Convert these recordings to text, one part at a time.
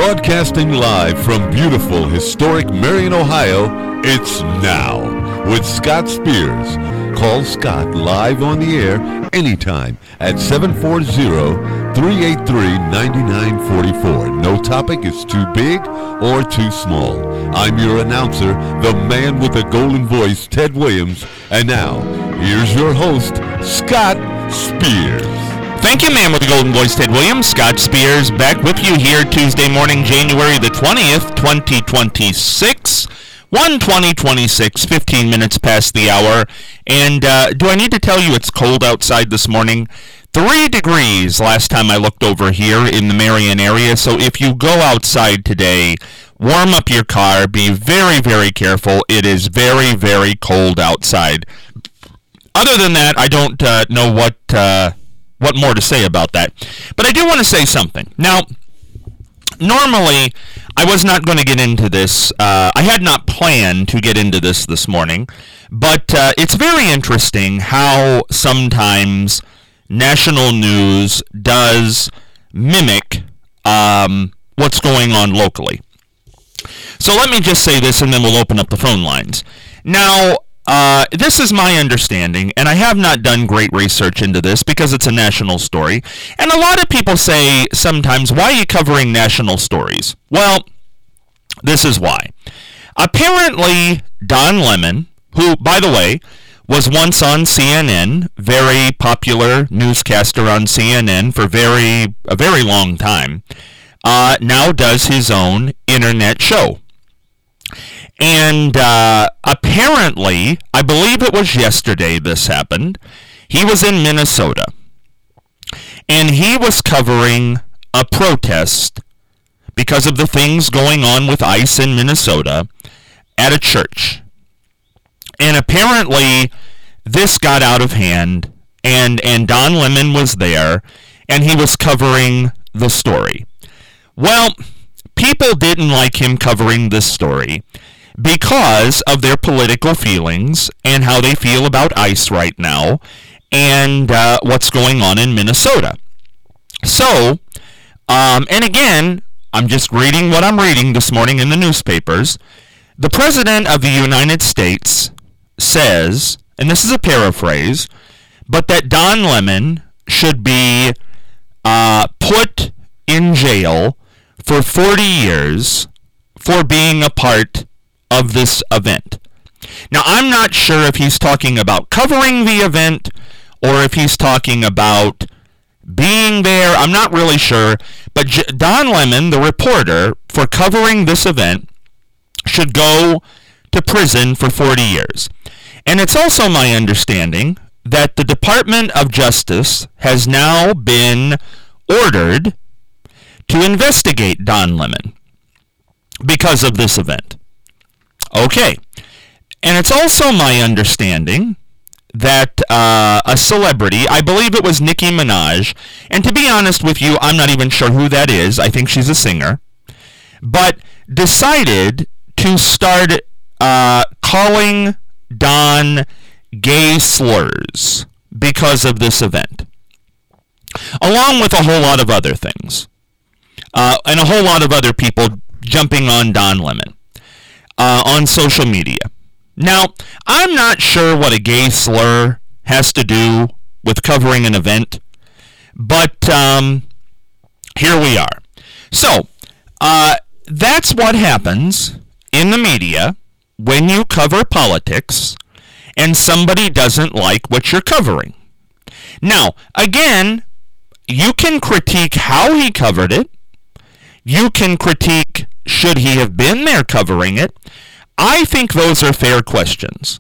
Broadcasting live from beautiful, historic Marion, Ohio, it's Now with Scott Spears. Call Scott live on the air anytime at 740-383-9944. No topic is too big or too small. I'm your announcer, the man with the golden voice, Ted Williams. And now, here's your host, Scott Spears. Thank you, man with the golden voice, Ted Williams. Scott Spears back with you here Tuesday morning, January the 20th, 2026. 1:26, 15 minutes past the hour. And do I need to tell you it's cold outside this morning? 3 degrees last time I looked over here in the Marion area. So if you go outside today, warm up your car. Be very, very careful. It is very, very cold outside. Other than that, I don't know what more to say about that. But I do want to say something. Now, normally, I was not going to get into this. I had not planned to get into this morning. But it's very interesting how sometimes national news does mimic what's going on locally. So let me just say this, and then we'll open up the phone lines. Now, this is my understanding, and I have not done great research into this because it's a national story. And a lot of people say sometimes, why are you covering national stories? Well, this is why. Apparently, Don Lemon, who, by the way, was once on CNN, very popular newscaster on CNN for a very long time, now does his own internet show. And apparently, I believe it was yesterday this happened, he was in Minnesota. And he was covering a protest because of the things going on with ICE in Minnesota at a church. And apparently, this got out of hand, and Don Lemon was there, and he was covering the story. Well, people didn't like him covering this story because of their political feelings and how they feel about ICE right now and what's going on in Minnesota. So, and again, I'm just reading what I'm reading this morning in the newspapers. The President of the United States says, and this is a paraphrase, but that Don Lemon should be put in jail for 40 years for being a part of this event. Now, I'm not sure if he's talking about covering the event or if he's talking about being there. I'm not really sure. But Don Lemon, the reporter, for covering this event, should go to prison for 40 years. And it's also my understanding that the Department of Justice has now been ordered to investigate Don Lemon because of this event. Okay. And it's also my understanding that a celebrity, I believe it was Nicki Minaj, and to be honest with you, I'm not even sure who that is. I think she's a singer, but decided to start calling Don gay slurs because of this event, along with a whole lot of other things, and a whole lot of other people jumping on Don Lemon on social media. Now, I'm not sure what a gay slur has to do with covering an event, but here we are. So, that's what happens in the media when you cover politics and somebody doesn't like what you're covering. Now, again, you can critique how he covered it. You can critique should he have been there covering it. I think those are fair questions.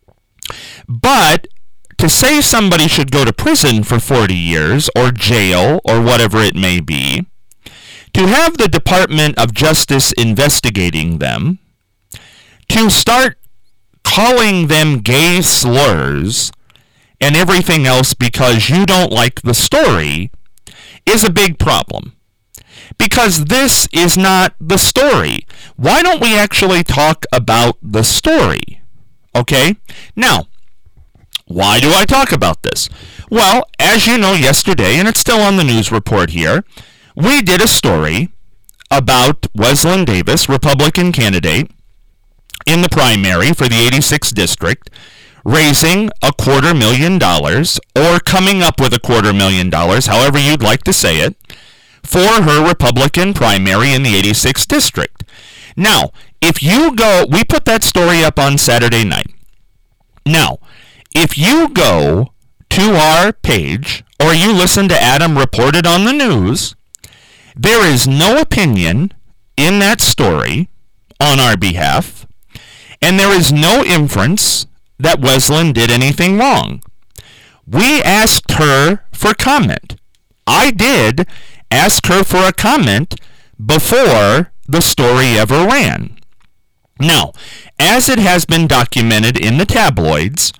But to say somebody should go to prison for 40 years or jail or whatever it may be, to have the Department of Justice investigating them, to start calling them gay slurs and everything else because you don't like the story is a big problem. Because this is not the story. Why don't we actually talk about the story? Okay? Now, why do I talk about this? Well, as you know yesterday, and it's still on the news report here, we did a story about Wesleyan Davis, Republican candidate, in the primary for the 86th district, raising $250,000, or coming up with $250,000, however you'd like to say it, for her Republican primary in the 86th district. Now, if you go, we put that story up on Saturday night. Now, if you go to our page, or you listen to Adam report it on the news, there is no opinion in that story on our behalf, and there is no inference that Wesleyan did anything wrong. We asked her for comment. I did ask her for a comment before the story ever ran. Now, as it has been documented in the tabloids,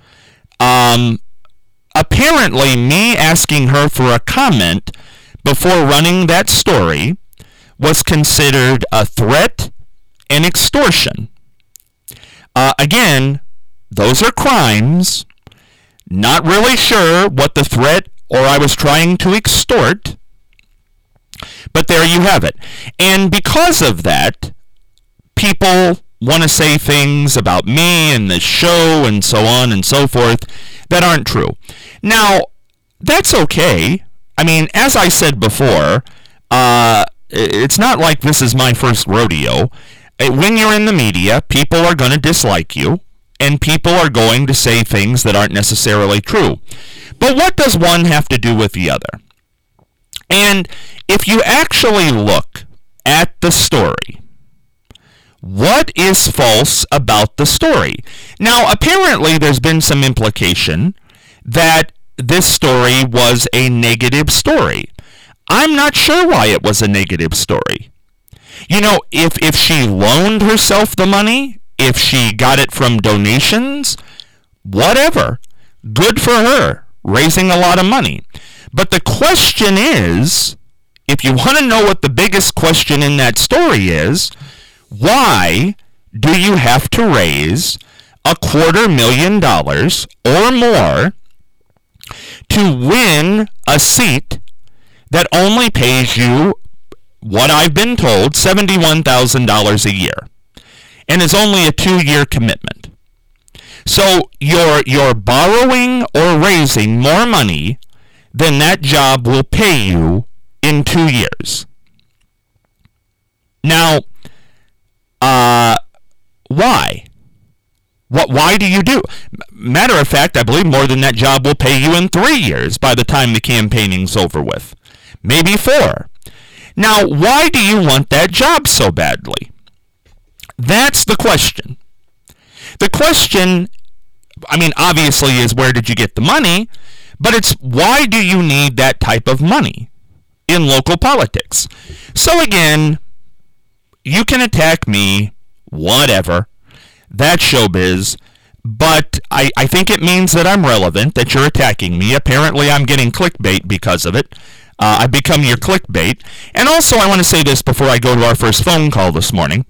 apparently me asking her for a comment before running that story was considered a threat and extortion. Again, those are crimes. Not really sure what the threat or I was trying to extort, but there you have it. And because of that, people want to say things about me and the show and so on and so forth that aren't true. Now, that's okay. I mean, as I said before, it's not like this is my first rodeo. When you're in the media, people are going to dislike you, and people are going to say things that aren't necessarily true. But what does one have to do with the other? And if you actually look at the story, what is false about the story? Now, apparently there's been some implication that this story was a negative story. I'm not sure why it was a negative story. You know, if she loaned herself the money, if she got it from donations, whatever, good for her, raising a lot of money. But the question is, if you want to know what the biggest question in that story is, why do you have to raise $250,000 or more to win a seat that only pays you, what I've been told, $71,000 a year, and is only a 2-year commitment? So you're borrowing or raising more money than that job will pay you in 2 years. Now, why? Why do you do? Matter of fact, I believe more than that job will pay you in 3 years by the time the campaigning's over with. Maybe 4. Now, why do you want that job so badly? That's the question. The question, I mean, obviously is where did you get the money? But it's why do you need that type of money in local politics? So again, you can attack me, whatever. That's showbiz. But I think it means that I'm relevant, that you're attacking me. Apparently I'm getting clickbait because of it. I've become your clickbait. And also I want to say this before I go to our first phone call this morning.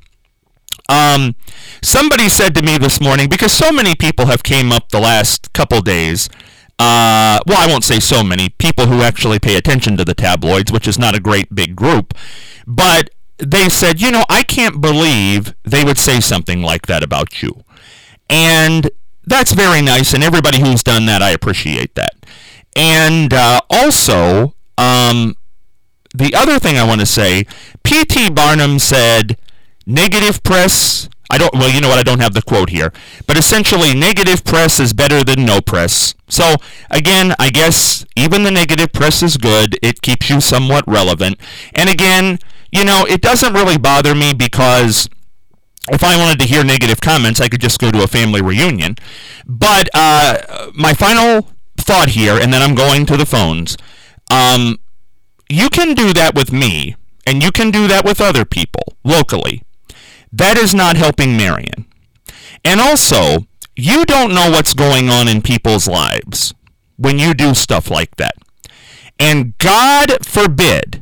Somebody said to me this morning, because so many people have came up the last couple days, well, I won't say so many, people who actually pay attention to the tabloids, which is not a great big group, but they said, you know, I can't believe they would say something like that about you. And that's very nice, and everybody who's done that, I appreciate that. And also, the other thing I want to say, P.T. Barnum said, negative press, well, you know what, I don't have the quote here, but essentially, negative press is better than no press. So, again, I guess even the negative press is good. It keeps you somewhat relevant. And again, you know, it doesn't really bother me because if I wanted to hear negative comments, I could just go to a family reunion. But my final thought here, and then I'm going to the phones, you can do that with me, and you can do that with other people locally. That is not helping Marion. And also, you don't know what's going on in people's lives when you do stuff like that. And God forbid,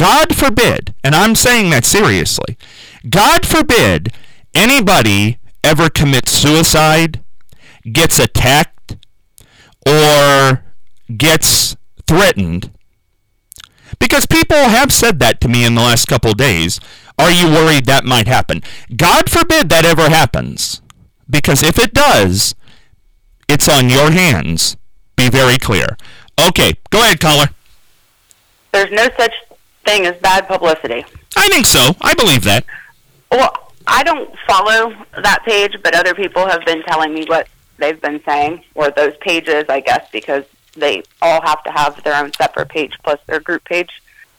and I'm saying that seriously, God forbid anybody ever commits suicide, gets attacked, or gets threatened Because people have said that to me in the last couple of days. Are you worried that might happen? God forbid that ever happens. Because if it does, it's on your hands. Be very clear. Okay, go ahead, caller. There's no such thing as bad publicity. I think so. I believe that. Well, I don't follow that page, but other people have been telling me what they've been saying, or those pages, I guess, because they all have to have their own separate page plus their group page.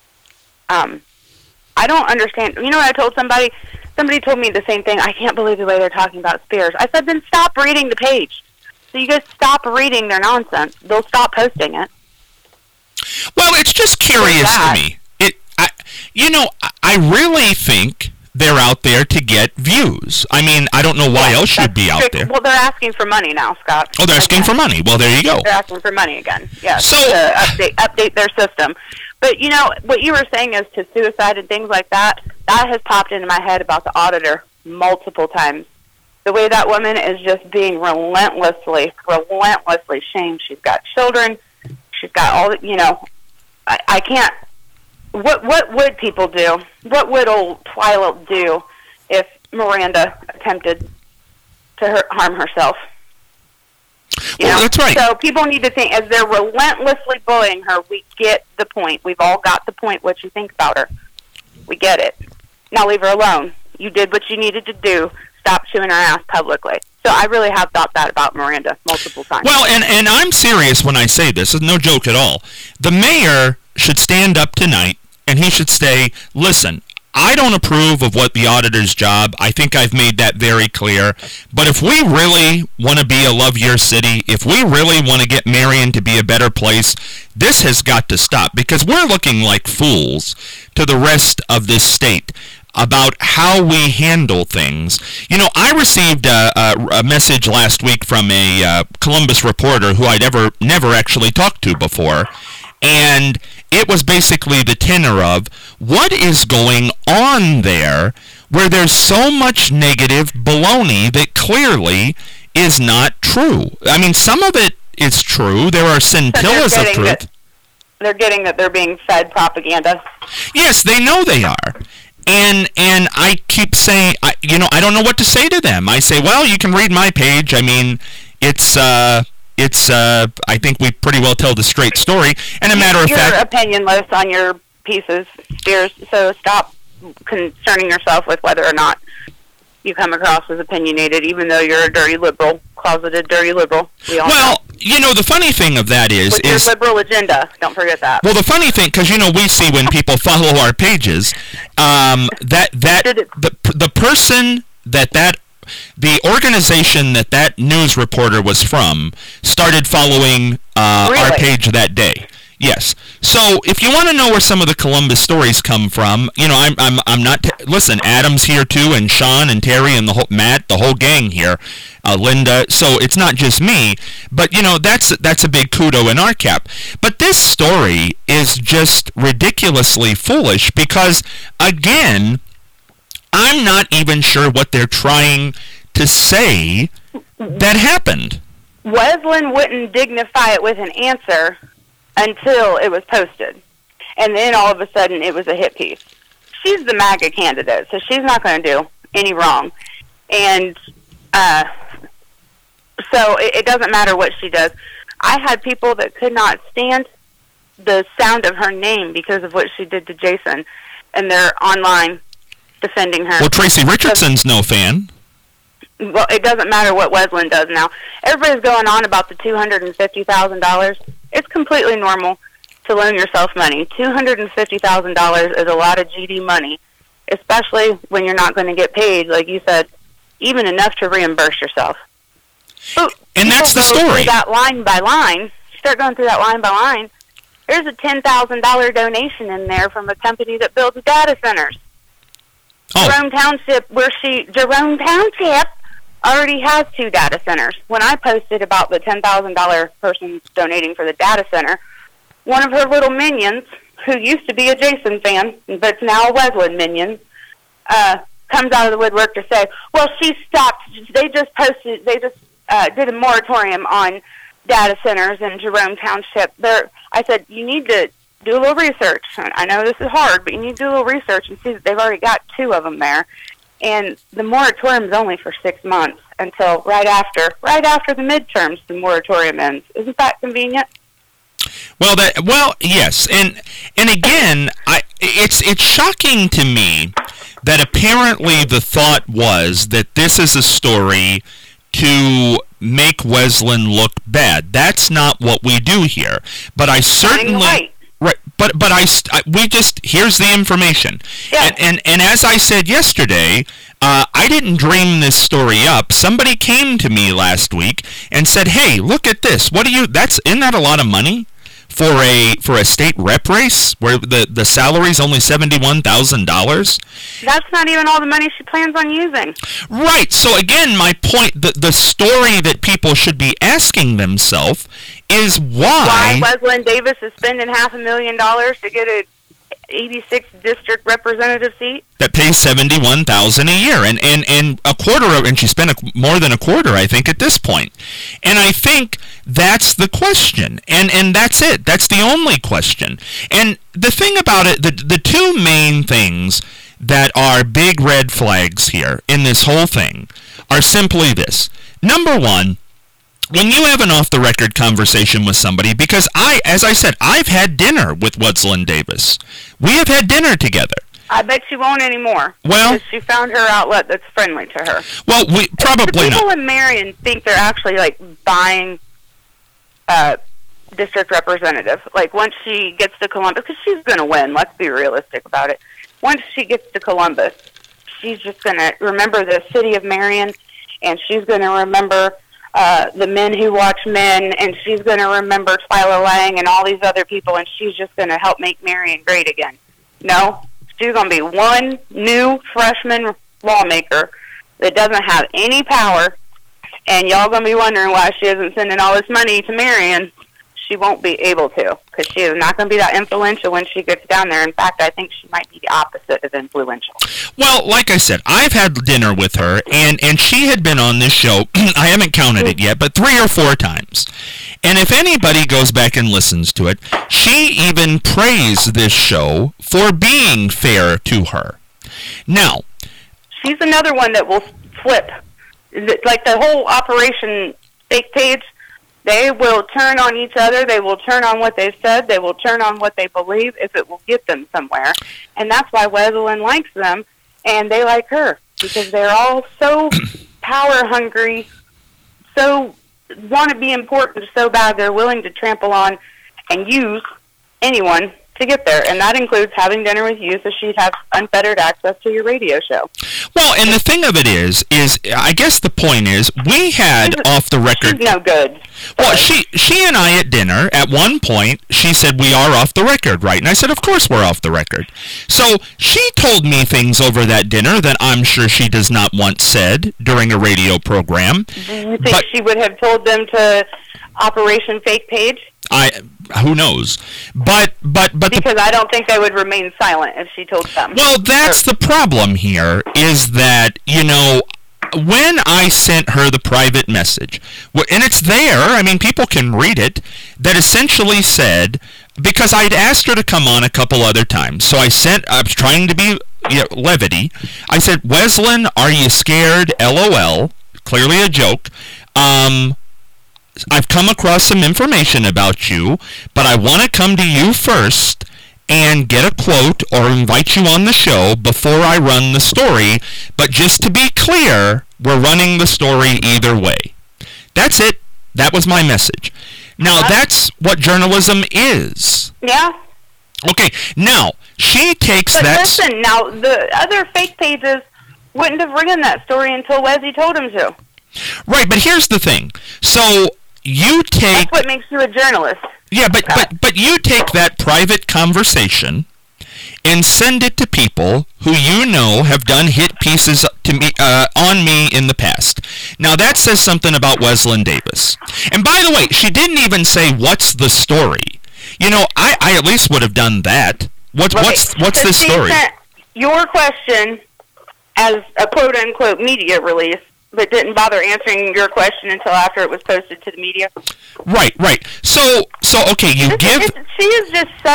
I don't understand. You know what I told somebody? Somebody told me the same thing. I can't believe the way they're talking about Spears. I said, then stop reading the page. So you guys stop reading their nonsense. They'll stop posting it. Well, it's just curious to me. I really think they're out there to get views. I mean, I don't know why else you'd be out there. Well, they're asking for money now, Scott. Oh, they're asking for money. Well, there you go. They're asking for money again. Yes, so, to update their system. But, you know, what you were saying as to suicide and things like that, that has popped into my head about the auditor multiple times. The way that woman is just being relentlessly shamed. She's got children. She's got all, you know, I can't. What would people do? What would old Twyla do if Miranda attempted to harm herself? You know? That's right. So people need to think, as they're relentlessly bullying her, we get the point. We've all got the point, what you think about her. We get it. Now leave her alone. You did what you needed to do. Stop chewing her ass publicly. So I really have thought that about Miranda multiple times. Well, and I'm serious when I say this. It's no joke at all. The mayor should stand up tonight, and he should say, listen, I don't approve of what the auditor's job. I think I've made that very clear. But if we really want to be a Love Your City, if we really want to get Marion to be a better place, this has got to stop, because we're looking like fools to the rest of this state about how we handle things. You know, I received a message last week from a Columbus reporter who I'd never actually talked to before, and it was basically the tenor of, what is going on there where there's so much negative baloney that clearly is not true? I mean, some of it is true. There are scintillas of truth. They're getting that they're being fed propaganda. Yes, they know they are. And I keep saying, I don't know what to say to them. I say, well, you can read my page. I mean, it's I think we pretty well tell the straight story. And a matter of fact, you're opinionless on your pieces, Spears. So stop concerning yourself with whether or not you come across as opinionated, even though you're a dirty liberal, closeted dirty liberal. Well, you know, the funny thing of that is your liberal agenda. Don't forget that. Well, the funny thing, because you know, we see when people follow our pages, the person the organization that news reporter was from started following our page that day. Yes. So if you want to know where some of the Columbus stories come from, you know, I'm not. Listen, Adam's here too, and Sean and Terry and Matt, the whole gang here, Linda. So it's not just me, but you know, that's a big kudo in our cap. But this story is just ridiculously foolish because, again, I'm not even sure what they're trying to say that happened. Wesleyan wouldn't dignify it with an answer until it was posted. And then all of a sudden it was a hit piece. She's the MAGA candidate, so she's not going to do any wrong. And so it doesn't matter what she does. I had people that could not stand the sound of her name because of what she did to Jason, and they're online defending her. Well, Tracy Richardson's no fan. Well, it doesn't matter what Wesleyan does now. Everybody's going on about the $250,000. It's completely normal to loan yourself money. $250,000 is a lot of GD money, especially when you're not going to get paid, like you said, even enough to reimburse yourself. But and that's the story. That line by line, start going through that line by line. There's a $10,000 donation in there from a company that builds data centers. Oh. Jerome Township already has 2 data centers. When I posted about the $10,000 person donating for the data center, one of her little minions, who used to be a Jason fan, but now a Wesleyan minion, comes out of the woodwork to say, well, she stopped. They just did a moratorium on data centers in Jerome Township. I said, you need to do a little research. I know this is hard, but you need to do a little research and see that they've already got 2 of them there. And the moratorium is only for 6 months until right after the midterms, the moratorium ends. Isn't that convenient? Well, yes, and again, it's shocking to me that apparently the thought was that this is a story to make Wesleyan look bad. That's not what we do here. But I certainly right. But we just here's the information. Yeah. And as I said yesterday, I didn't dream this story up. Somebody came to me last week and said, "Hey, look at this. Isn't that a lot of money for a state rep race where the salary's only $71,000?" That's not even all the money she plans on using. Right. So again, my point, the story that people should be asking themselves is why Wesleyan Davis is spending $500,000 to get a 86th district representative seat that pays $71,000 a year, and a quarter of, and she spent more than a quarter, I think, at this point. And I think that's the question, and that's it. That's the only question. And the thing about it, the 2 main things that are big red flags here in this whole thing are simply this. Number one, when you have an off-the-record conversation with somebody, because as I said, I've had dinner with Wesleyan Davis. We have had dinner together. I bet she won't anymore. Well, because she found her outlet that's friendly to her. Well, we probably people not. in Marion think they're actually like buying district representative. Like once she gets to Columbus, because she's going to win. Let's be realistic about it. Once she gets to Columbus, she's just going to remember the city of Marion, and she's going to remember the Men Who Watch Men, and she's going to remember Twyla Lang and all these other people, and she's just going to help make Marion great again. No, she's going to be one new freshman lawmaker that doesn't have any power, and y'all going to be wondering why she isn't sending all this money to Marion. She won't be able to, because she is not going to be that influential when she gets down there. In fact, I think she might be the opposite of influential. Well, like I said, I've had dinner with her, and she had been on this show, I haven't counted it yet, but 3 or 4 times. And if anybody goes back and listens to it, she even praised this show for being fair to her. Now, she's another one that will flip. Like the whole Operation Fake Page, they will turn on each other. They will turn on what they've said. They will turn on what they believe if it will get them somewhere. And that's why Wesleyan likes them, and they like her, because they're all so power hungry, so want to be important so bad they're willing to trample on and use anyone to get there. And that includes having dinner with you so she'd have unfettered access to your radio show. Well, and the thing of it is I guess the point is, we had off the record. She's no good. Well, she and I at dinner, at one point, she said, "We are off the record, right?" And I said, "Of course we're off the record." So she told me things over that dinner that I'm sure she does not want said during a radio program. Do you think she would have told them to Operation Fake Page? Who knows? But because I don't think they would remain silent if she told them. Well, that's the problem here, is that, when I sent her the private message, and it's there, I mean, people can read it, that essentially said, because I'd asked her to come on a couple other times, so I was trying to be levity. I said, "Wesleyan, are you scared? LOL." Clearly a joke. I've come across some information about you, but I want to come to you first and get a quote or invite you on the show before I run the story. But just to be clear, we're running the story either way. That's it. That was my message. Now, that's what journalism is. Yeah. Okay, now, she takes but that... listen, now, the other fake pages wouldn't have written that story until Wesley told him to. Right, but here's the thing. So, you take... That's what makes you a journalist. Yeah, but you take that private conversation and send it to people who you know have done hit pieces to me on me in the past. Now that says something about Wesleyan Davis. And by the way, she didn't even say what's the story. I at least would have done that. What's this story? She sent your question as a quote unquote media release, but didn't bother answering your question until after it was posted to the media. Right. So okay, she is just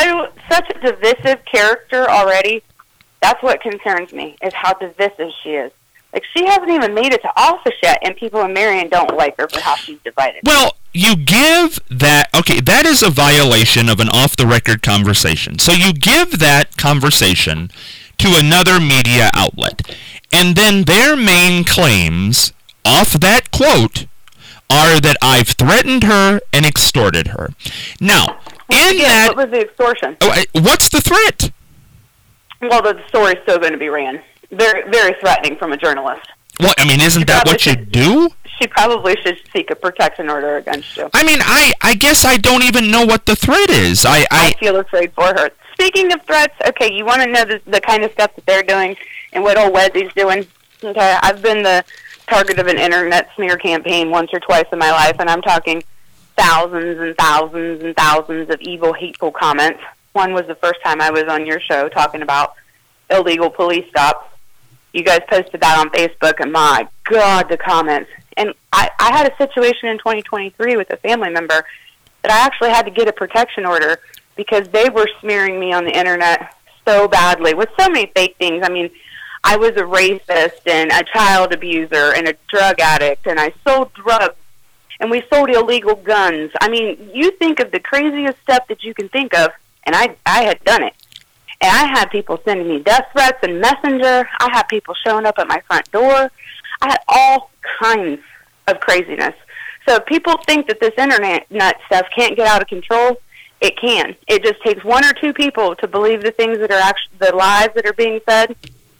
such a divisive character already. That's what concerns me, is how divisive she is. Like, she hasn't even made it to office yet, and people in Marion don't like her for how she's divided. Well, you give that, okay, that is a violation of an off-the-record conversation. So you give that conversation to another media outlet, and then their main claims off that quote are that I've threatened her and extorted her. Now, what was the extortion? What's the threat? Well, the story's still going to be ran. Very, very threatening from a journalist. Well, I mean, isn't that what you do? She probably should seek a protection order against you. I mean, I guess I don't even know what the threat is. I feel afraid for her. Speaking of threats, okay, you want to know the kind of stuff that they're doing and what old Wesley's doing? Okay, I've been the target of an internet smear campaign once or twice in my life, and I'm talking thousands and thousands and thousands of evil, hateful comments. One was the first time I was on your show talking about illegal police stops. You guys posted that on Facebook, and my God, the comments. And I had a situation in 2023 with a family member that I actually had to get a protection order because they were smearing me on the internet so badly with so many fake things. I mean, I was a racist and a child abuser and a drug addict, and I sold drugs, and we sold illegal guns. I mean, you think of the craziest stuff that you can think of, and I had done it. And I had people sending me death threats and Messenger. I had people showing up at my front door. I had all kinds of craziness. So if people think that this internet stuff can't get out of control, it can. It just takes one or two people to believe the things that are actually the lies that are being said,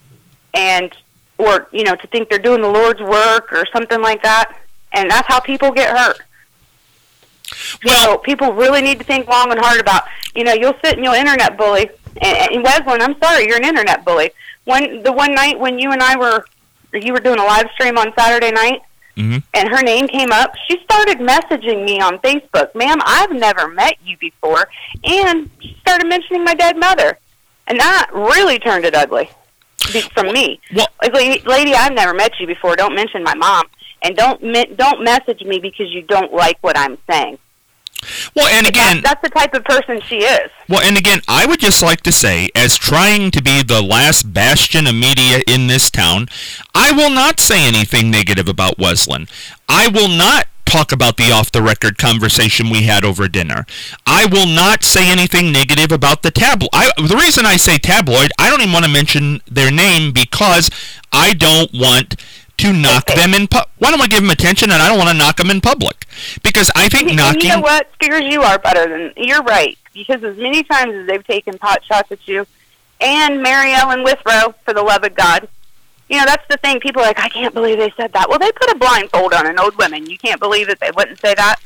or to think they're doing the Lord's work or something like that. And that's how people get hurt. Well, so people really need to think long and hard about, you'll sit and you'll internet bully. And Wesleyan, I'm sorry, you're an internet bully. The one night when you and I you were doing a live stream on Saturday night, mm-hmm. and her name came up, she started messaging me on Facebook. Ma'am, I've never met you before. And she started mentioning my dead mother. And that really turned it ugly from me. Well, lady, I've never met you before. Don't mention my mom. And don't message me because you don't like what I'm saying. Well, and again, that's the type of person she is. Well, and again, I would just like to say, as trying to be the last bastion of media in this town, I will not say anything negative about Wesleyan. I will not talk about the off-the-record conversation we had over dinner. I will not say anything negative about the tabloid. The reason I say tabloid, I don't even want to mention their name because I don't want to knock them in why don't I give them attention, and I don't want to knock them in public? Because I think knocking... You know what, Spears, you are better than... You're right. Because as many times as they've taken pot shots at you, and Mary Ellen Withrow, for the love of God, that's the thing. People are like, I can't believe they said that. Well, they put a blindfold on an old woman. You can't believe that they wouldn't say that?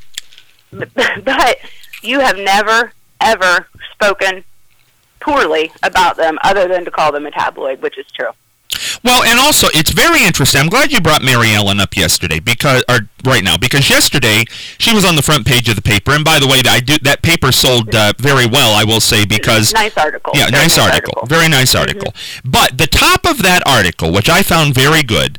But you have never, ever spoken poorly about them other than to call them a tabloid, which is true. Well, and also, it's very interesting. I'm glad you brought Mary Ellen up yesterday, because yesterday she was on the front page of the paper. And by the way, that paper sold very well, I will say, because nice article. Yeah, nice article. Very nice article. Mm-hmm. But the top of that article, which I found very good,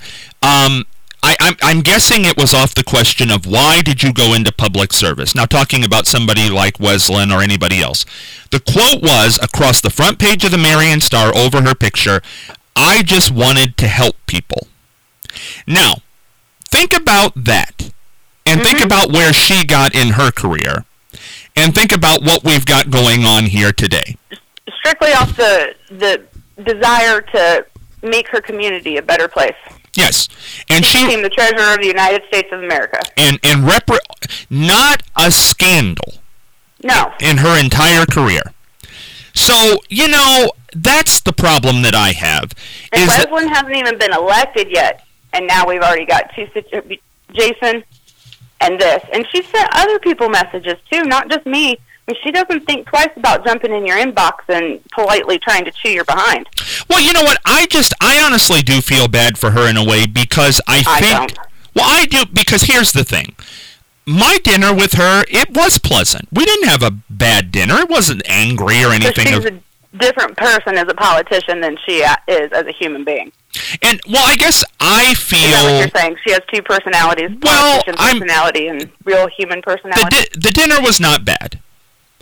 I'm guessing it was off the question of why did you go into public service? Now, talking about somebody like Wesleyan or anybody else, the quote was across the front page of the Marion Star over her picture, I just wanted to help people. Now, think about that, and think about where she got in her career, and think about what we've got going on here today. Strictly off the desire to make her community a better place. Yes, and she became the treasurer of the United States of America. And not a scandal. No. In her entire career. So, that's the problem that I have. And Wesleyan hasn't even been elected yet, and now we've already got Jason and this. And she sent other people messages, too, not just me. I mean, she doesn't think twice about jumping in your inbox and politely trying to chew your behind. Well, you know what? I honestly do feel bad for her in a way, because I think... Well, I do, because here's the thing. My dinner with her, it was pleasant. We didn't have a bad dinner. It wasn't angry or anything. So she's a different person as a politician than she is as a human being. And, well, I guess I feel... Is that what you're saying? She has two personalities, politician personality and real human personality? The dinner was not bad.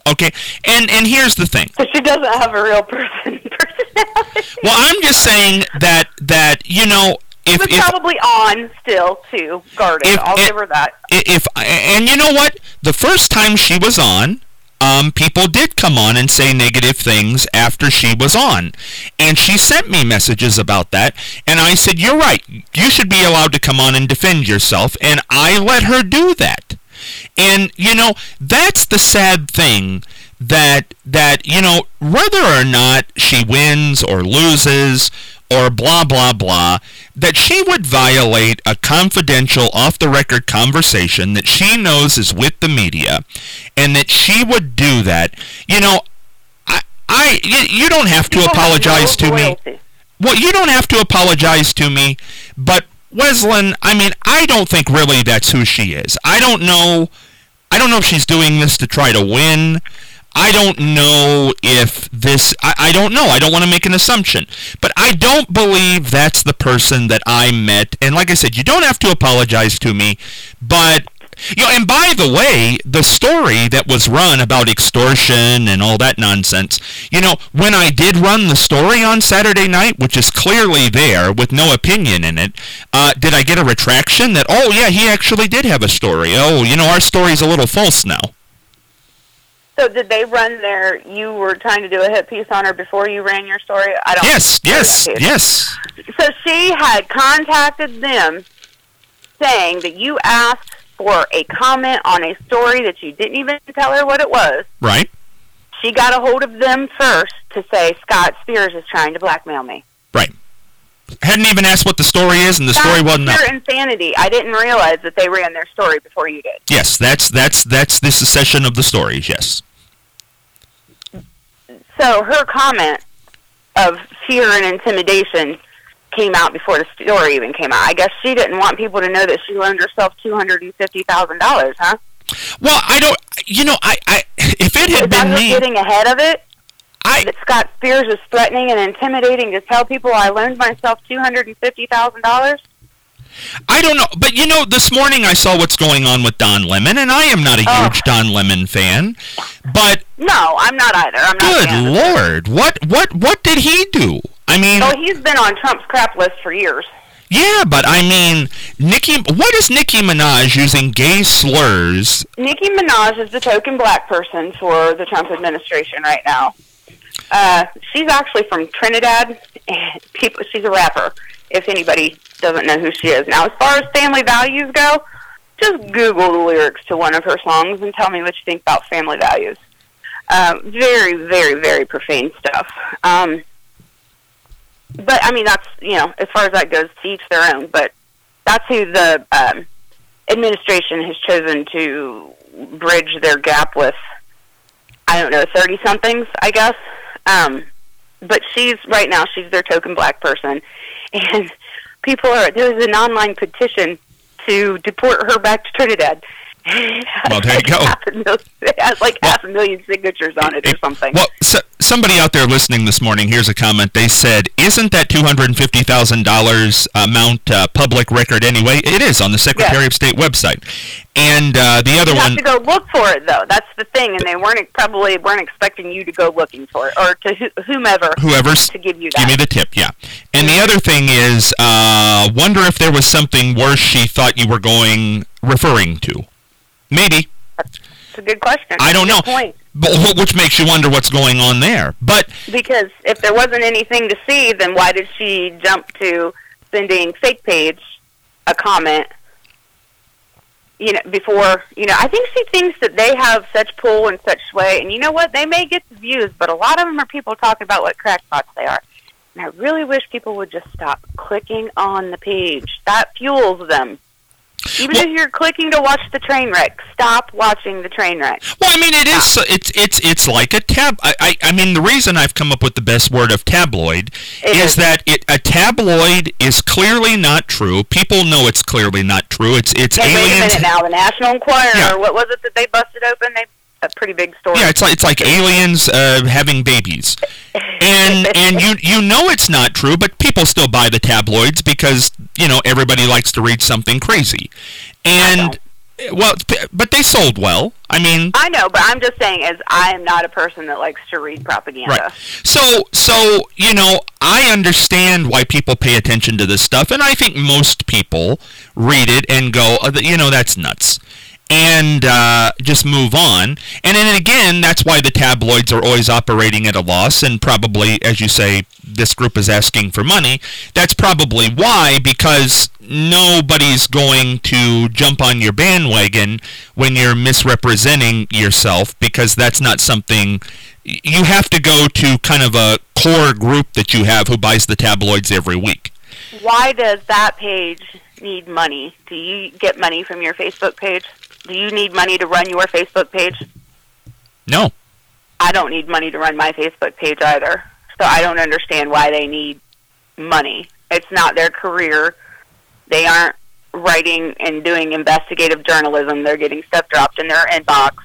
Okay, and here's the thing. So she doesn't have a real personality. Well, I'm just saying that you know, She was probably on still too guarded. I'll give her that. And you know what? The first time she was on, people did come on and say negative things after she was on, and she sent me messages about that. And I said, "You're right. You should be allowed to come on and defend yourself." And I let her do that. And you know, that's the sad thing. That you know, whether or not she wins or loses or blah blah blah, that she would violate a confidential off-the-record conversation that she knows is with the media, and that she would do that. You know, you don't have to apologize to me. Well, you don't have to apologize to me, but Weslyn, I mean, I don't think really that's who she is. I don't know if she's doing this to try to win. I don't know if this, I don't know. I don't want to make an assumption. But I don't believe that's the person that I met. And like I said, you don't have to apologize to me. But, you know, and by the way, the story that was run about extortion and all that nonsense, you know, when I did run the story on Saturday night, which is clearly there with no opinion in it, did I get a retraction that, oh, yeah, he actually did have a story. Oh, you know, our story's a little false now. So did they run you were trying to do a hit piece on her before you ran your story? I don't. Yes. So she had contacted them saying that you asked for a comment on a story that you didn't even tell her what it was. Right. She got a hold of them first to say, Scott Spears is trying to blackmail me. Right. Hadn't even asked what the story is, and the story wasn't up. That's pure insanity. I didn't realize that they ran their story before you did. Yes, that's the succession of the stories, yes. So her comment of fear and intimidation came out before the story even came out. I guess she didn't want people to know that she loaned herself $250,000, huh? Well, I don't, you know, I if it had been me... getting ahead of it? That Scott Spears is threatening and intimidating to tell people I loaned myself $250,000? I don't know, but you know, this morning I saw what's going on with Don Lemon, and I am not a huge Don Lemon fan, but... No, I'm not either. I'm not. Good Lord, what did he do? I mean... Oh, he's been on Trump's crap list for years. Yeah, but I mean, what is Nicki Minaj using gay slurs? Nicki Minaj is the token black person for the Trump administration right now. She's actually from Trinidad. She's a rapper, if anybody doesn't know who she is. Now, as far as family values go, just Google the lyrics to one of her songs and tell me what you think about family values. Very, very, very profane stuff. But, I mean, that's, you know, as far as that goes, to each their own. But that's who the administration has chosen to bridge their gap with, I don't know, 30-somethings, I guess. But right now, she's their token black person. And there's an online petition to deport her back to Trinidad. Well, there you go. It has like 500,000 signatures on it or something. Well, somebody out there listening this morning, here's a comment. They said, isn't that $250,000 amount public record anyway? It is on the Secretary of State website. And the other one... You have to go look for it, though. That's the thing. And they probably weren't expecting you to go looking for it, or to whoever's to give you that. Give me the tip, yeah. And the other thing is, wonder if there was something worse she thought you were referring to. Maybe. That's a good question. I don't know. Point. But, which makes you wonder what's going on there. But because if there wasn't anything to see, then why did she jump to sending fake page a comment? You know, before, you know, I think she thinks that they have such pull and such sway, and you know what? They may get the views, but a lot of them are people talking about what crackpots they are. And I really wish people would just stop clicking on the page. That fuels them. Even if you're clicking to watch the train wreck, stop watching the train wreck. Well, I mean, it's like a tab. I mean, the reason I've come up with the best word of tabloid is that a tabloid is clearly not true. People know it's clearly not true. It's aliens. Wait a minute now. The National Enquirer. What was it that they busted open? A pretty big story. Yeah, it's like aliens having babies, and you know it's not true, but people still buy the tabloids because you know everybody likes to read something crazy, and Well, but they sold well. I mean, I know, but I'm just saying, as I am not a person that likes to read propaganda. Right. So I understand why people pay attention to this stuff, and I think most people read it and go, that's nuts, and just move on. And then again, that's why the tabloids are always operating at a loss, and probably, as you say, this group is asking for money. That's probably why, because nobody's going to jump on your bandwagon when you're misrepresenting yourself, because that's not something. You have to go to kind of a core group that you have who buys the tabloids every week. Why does that page need money? Do you get money from your Facebook page? Do you need money to run your Facebook page? No. I don't need money to run my Facebook page either. So I don't understand why they need money. It's not their career. They aren't writing and doing investigative journalism. They're getting stuff dropped in their inbox.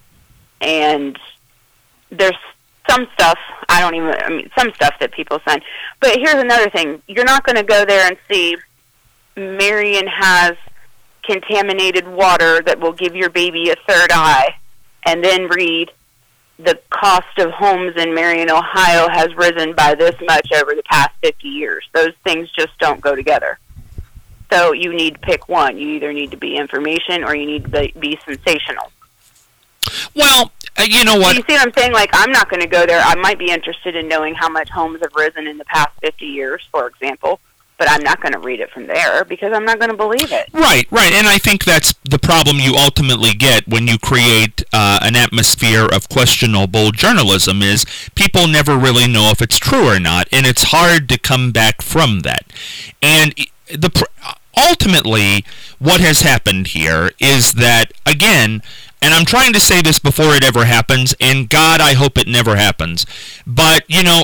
And there's some stuff, some stuff that people send. But here's another thing. You're not going to go there and see Marion has contaminated water that will give your baby a third eye, and then read the cost of homes in Marion, Ohio has risen by this much over the past 50 years. Those things just don't go together. So you need to pick one. You either need to be information or you need to be sensational. Well, you know what? So you see what I'm saying? Like, I'm not going to go there. I might be interested in knowing how much homes have risen in the past 50 years, for example, but I'm not going to read it from there because I'm not going to believe it. Right. And I think that's the problem you ultimately get when you create an atmosphere of questionable journalism is people never really know if it's true or not, and it's hard to come back from that. And ultimately, what has happened here is that, again, and I'm trying to say this before it ever happens, and God, I hope it never happens, but,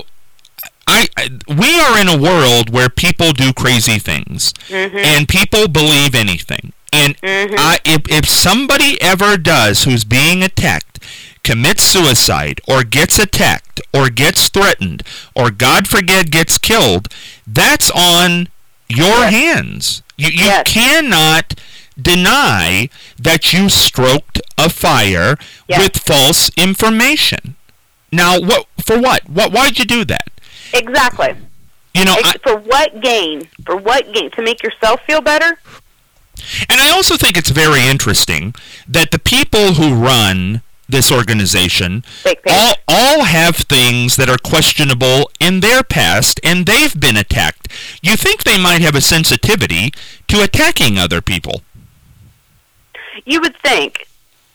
we are in a world where people do crazy things, and people believe anything. And if somebody ever does, who's being attacked, commits suicide, or gets attacked, or gets threatened, or God forbid gets killed, that's on your hands. You cannot deny that you stroked a fire with false information. Now, for what? Why'd you do that? Exactly. For what gain? For what gain? To make yourself feel better? And I also think it's very interesting that the people who run this organization all have things that are questionable in their past, and they've been attacked. You think they might have a sensitivity to attacking other people? You would think.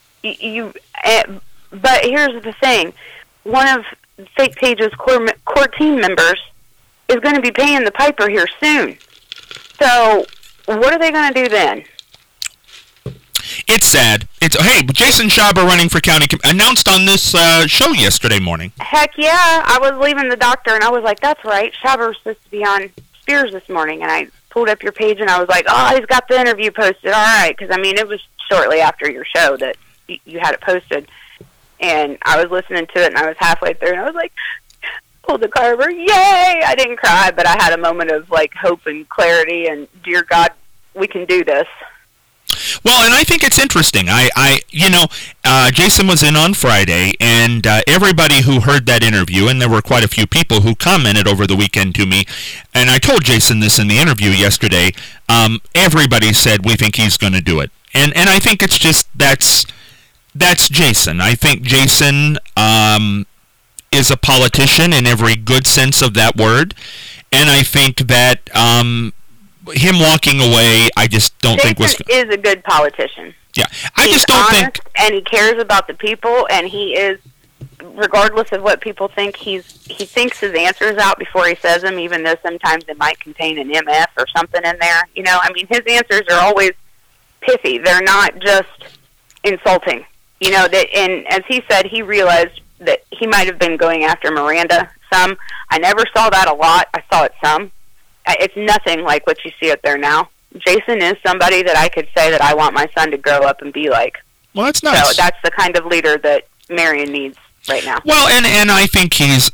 But here's the thing. One of Fake Page's core team members is going to be paying the piper here soon. So what are they going to do then? It's sad. Hey, Jason Schaber running for county announced on this show yesterday morning. Heck yeah. I was leaving the doctor, and I was like, that's right. Schaber was supposed to be on Spears this morning, and I pulled up your page, and I was like, oh, he's got the interview posted. All right, because, it was shortly after your show that you had it posted. And I was listening to it, and I was halfway through, and I was like, pulled the car over, yay! I didn't cry, but I had a moment of, hope and clarity, and, dear God, we can do this. Well, and I think it's interesting. Jason was in on Friday, and everybody who heard that interview, and there were quite a few people who commented over the weekend to me, and I told Jason this in the interview yesterday, everybody said, we think he's going to do it. And I think it's just, that's Jason. I think Jason is a politician in every good sense of that word, and I think that him walking away, I just don't think was... Jason is a good politician. Yeah, He's honest, and he cares about the people, and he is, regardless of what people think, he thinks his answers out before he says them, even though sometimes it might contain an MF or something in there. His answers are always pithy. They're not just insulting. And as he said, he realized that he might have been going after Miranda some. I never saw that a lot. I saw it some. It's nothing like what you see up there now. Jason is somebody that I could say that I want my son to grow up and be like. Well, that's nice. So that's the kind of leader that Marion needs right now. Well, and I think he's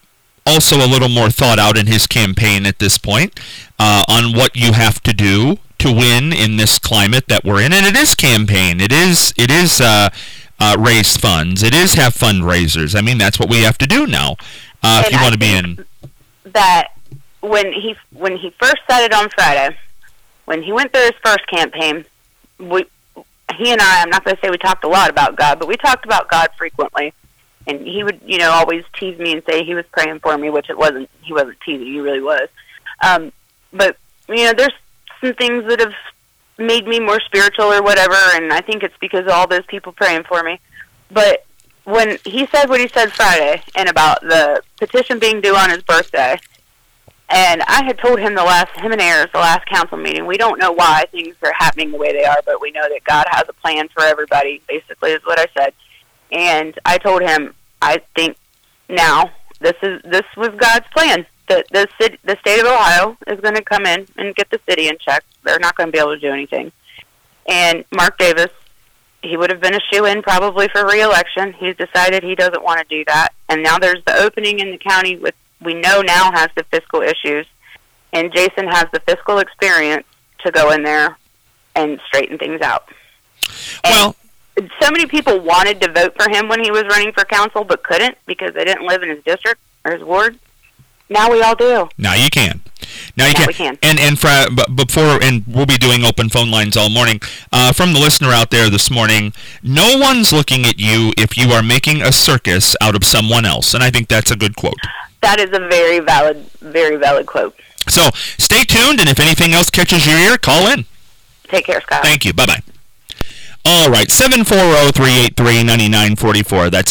also a little more thought out in his campaign at this point on what you have to do to win in this climate that we're in, and it is campaign. It is raise funds. It is have fundraisers. I mean, that's what we have to do now if you want to be in. That when he first said it on Friday, when he went through his first campaign, he and I'm not going to say we talked a lot about God, but we talked about God frequently. And he would, always tease me and say he was praying for me, which he wasn't teasing, he really was. But, there's some things that have made me more spiritual or whatever, and I think it's because of all those people praying for me. But when he said what he said Friday, and about the petition being due on his birthday, and I had told him him and Ayers, the last council meeting, we don't know why things are happening the way they are, but we know that God has a plan for everybody, basically is what I said. And I told him, I think now this was God's plan. The state of Ohio is going to come in and get the city in check. They're not going to be able to do anything. And Mark Davis, he would have been a shoo-in probably for re-election. He's decided he doesn't want to do that. And now there's the opening in the county we know now has the fiscal issues. And Jason has the fiscal experience to go in there and straighten things out. Well, so many people wanted to vote for him when he was running for council, but couldn't because they didn't live in his district or his ward. Now we all do. Now you can. Now we can. And we'll be doing open phone lines all morning. From the listener out there this morning, no one's looking at you if you are making a circus out of someone else, and I think that's a good quote. That is a very valid quote. So stay tuned, and if anything else catches your ear, call in. Take care, Scott. Thank you. Bye-bye. All right, 740-383-9944. That's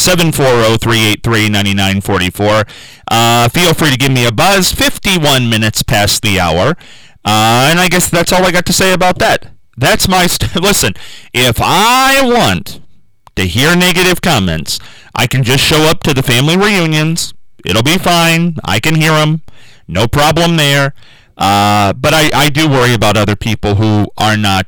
740-383-9944. Feel free to give me a buzz. 51 minutes past the hour. And I guess that's all I got to say about that. That's my... Listen, if I want to hear negative comments, I can just show up to the family reunions. It'll be fine. I can hear them. No problem there. But I do worry about other people who are not...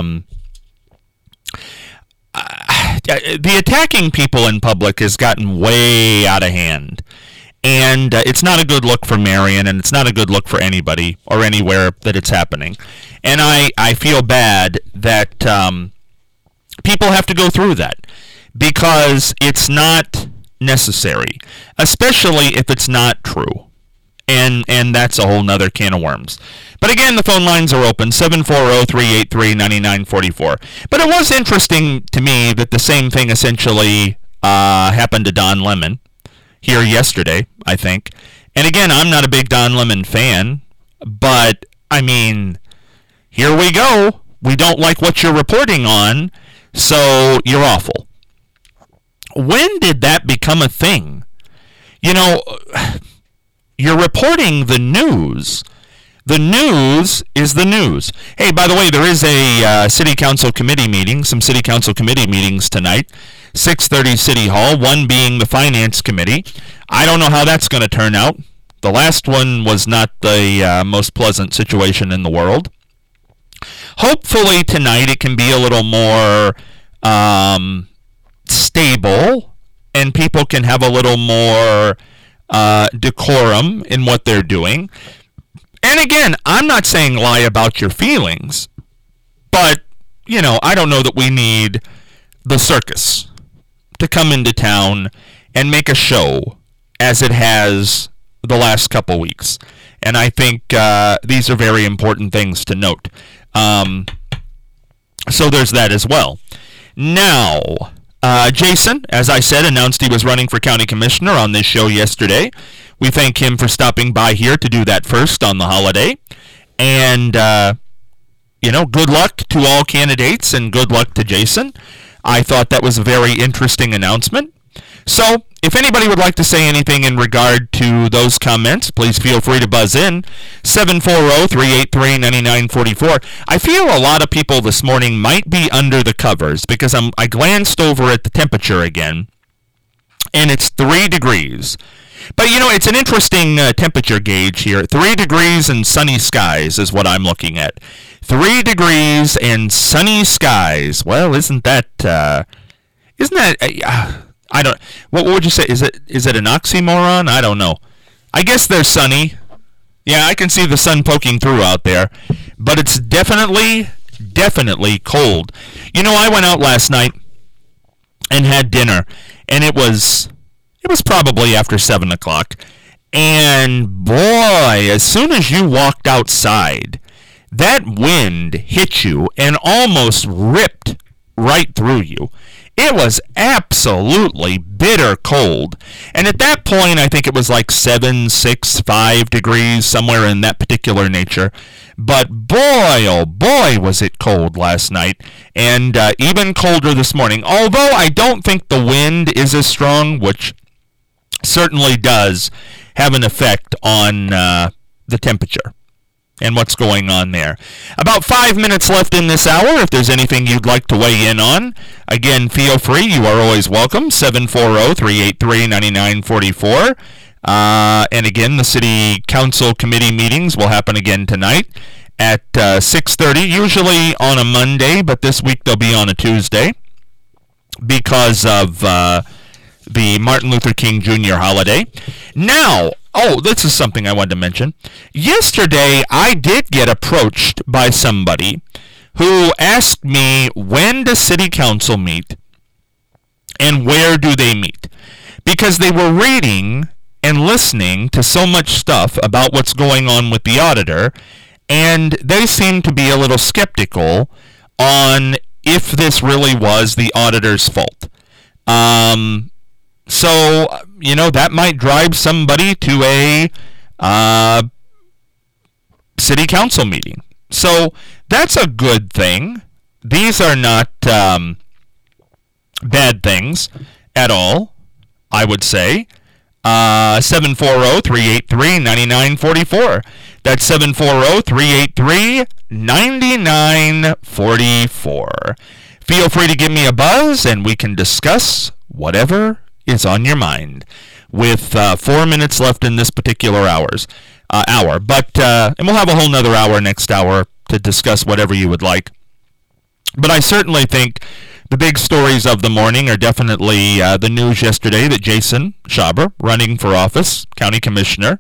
the attacking people in public has gotten way out of hand. And it's not a good look for Marion, and it's not a good look for anybody or anywhere that it's happening. And I feel bad that people have to go through that because it's not necessary, especially if it's not true. And that's a whole nother can of worms. But again, the phone lines are open, 740-383-9944. But it was interesting to me that the same thing essentially happened to Don Lemon here yesterday, I think. And again, I'm not a big Don Lemon fan, but, I mean, here we go. We don't like what you're reporting on, so you're awful. When did that become a thing? You're reporting the news. The news is the news. Hey, by the way, there is a city council committee meeting, some city council committee meetings tonight, 6:30 City Hall, one being the finance committee. I don't know how that's going to turn out. The last one was not the most pleasant situation in the world. Hopefully tonight it can be a little more stable and people can have a little more decorum in what they're doing. And again, I'm not saying lie about your feelings, but, I don't know that we need the circus to come into town and make a show as it has the last couple weeks. And I think these are very important things to note. So there's that as well. Now... Jason, as I said, announced he was running for county commissioner on this show yesterday. We thank him for stopping by here to do that first on the holiday. And, good luck to all candidates and good luck to Jason. I thought that was a very interesting announcement. So, if anybody would like to say anything in regard to those comments, please feel free to buzz in, 740-383-9944. I feel a lot of people this morning might be under the covers because I glanced over at the temperature again, and it's 3 degrees. But, it's an interesting temperature gauge here. 3 degrees and sunny skies is what I'm looking at. 3 degrees and sunny skies. Well, isn't that... I don't... What would you say? Is it an oxymoron? I don't know. I guess they're sunny. Yeah, I can see the sun poking through out there, but it's definitely cold. You know, I went out last night and had dinner, and it was probably after 7 o'clock. And boy, as soon as you walked outside, that wind hit you and almost ripped right through you. It was absolutely bitter cold. And at that point, I think it was like 7, 6, 5 degrees, somewhere in that particular nature. But boy, oh boy, was it cold last night. And even colder this morning. Although I don't think the wind is as strong, which certainly does have an effect on the temperature and what's going on there. About 5 minutes left in this hour. If there's anything you'd like to weigh in on, again, feel free. You are always welcome. 740-383-9944. And again, the City Council Committee meetings will happen again tonight at 6:30, usually on a Monday, but this week they'll be on a Tuesday because of the Martin Luther King Jr. holiday. Now, this is something I wanted to mention. Yesterday, I did get approached by somebody who asked me, when does City Council meet and where do they meet? Because they were reading and listening to so much stuff about what's going on with the auditor, and they seemed to be a little skeptical on if this really was the auditor's fault. So, you know, that might drive somebody to a city council meeting. So that's a good thing. These are not bad things at all, I would say. 740-383-9944. That's 740-383-9944. Feel free to give me a buzz and we can discuss whatever is on your mind with 4 minutes left in this particular hour. But and we'll have a whole nother hour next hour to discuss whatever you would like. But I certainly think the big stories of the morning are definitely the news yesterday that Jason Schaber, running for office, county commissioner,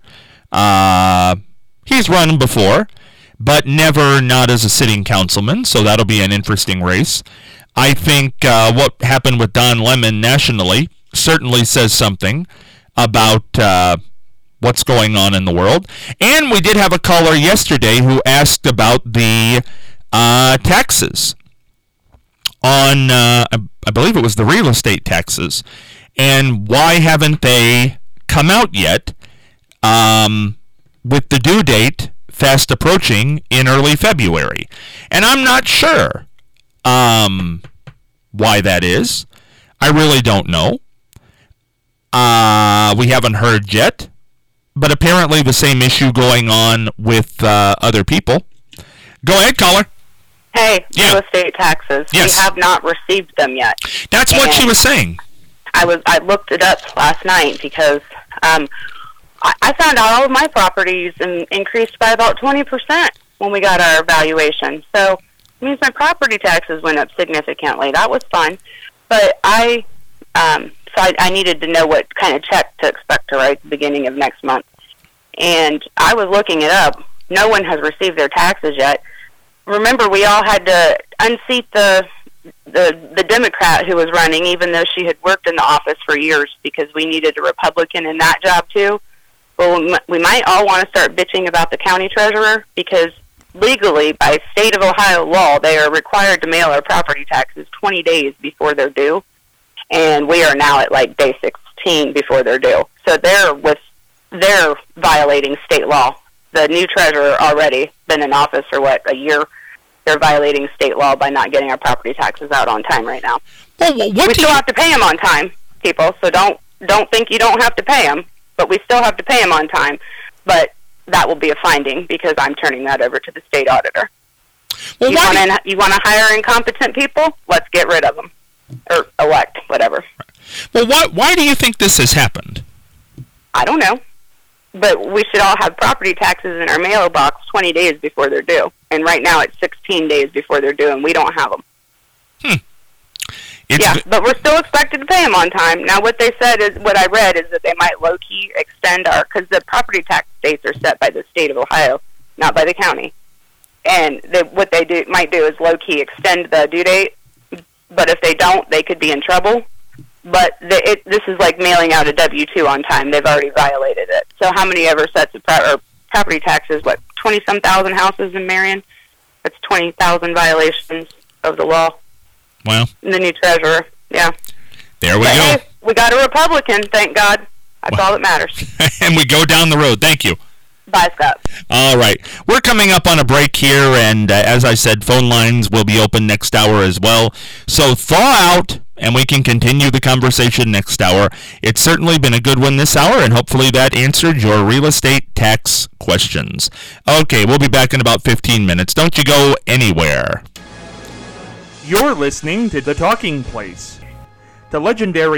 he's run before, but never not as a sitting councilman, so that'll be an interesting race. I think what happened with Don Lemon nationally certainly says something about what's going on in the world. And we did have a caller yesterday who asked about the taxes on, I believe it was the real estate taxes, and why haven't they come out yet with the due date fast approaching in early February. And I'm not sure why that is. I really don't know. We haven't heard yet, but apparently the same issue going on with other people. Go ahead, caller. Hey, real estate taxes. Yes. We have not received them yet. That's what she was saying. I looked it up last night because I found out all of my properties increased by about 20% when we got our valuation. So it means my property taxes went up significantly. That was fun. But I needed to know what kind of check to expect to write at the beginning of next month. And I was looking it up. No one has received their taxes yet. Remember, we all had to unseat the Democrat who was running, even though she had worked in the office for years, because we needed a Republican in that job too. Well, we might all want to start bitching about the county treasurer, because legally, by state of Ohio law, they are required to mail our property taxes 20 days before they're due, and we are now at like day 16 before they're due. So they're violating state law. The new treasurer already been in office for a year. They're violating state law by not getting our property taxes out on time right now. Well, we still have to pay them on time, people. So don't think you don't have to pay them, but we still have to pay them on time. But that will be a finding, because I'm turning that over to the state auditor. Well, you want to hire incompetent people? Let's get rid of them, or elect, whatever. Well, why do you think this has happened? I don't know. But we should all have property taxes in our mailbox 20 days before they're due. And right now it's 16 days before they're due, and we don't have them. But we're still expected to pay them on time. Now, what they said is, what I read is that they might low-key extend because the property tax dates are set by the state of Ohio, not by the county. And what they might do is low-key extend the due date, but if they don't, they could be in trouble. But this is like mailing out a W-2 on time. They've already violated it. So how many ever sets of property taxes, 20-some thousand houses in Marion? That's 20,000 violations of the law. Well, the new treasurer, yeah. There we go. Hey, we got a Republican, thank God. That's all that matters. And we go down the road. Thank you. Bye, Scott. All right. We're coming up on a break here, and as I said, phone lines will be open next hour as well. So thaw out, and we can continue the conversation next hour. It's certainly been a good one this hour, and hopefully that answered your real estate tax questions. Okay, we'll be back in about 15 minutes. Don't you go anywhere. You're listening to The Talking Place. The legendary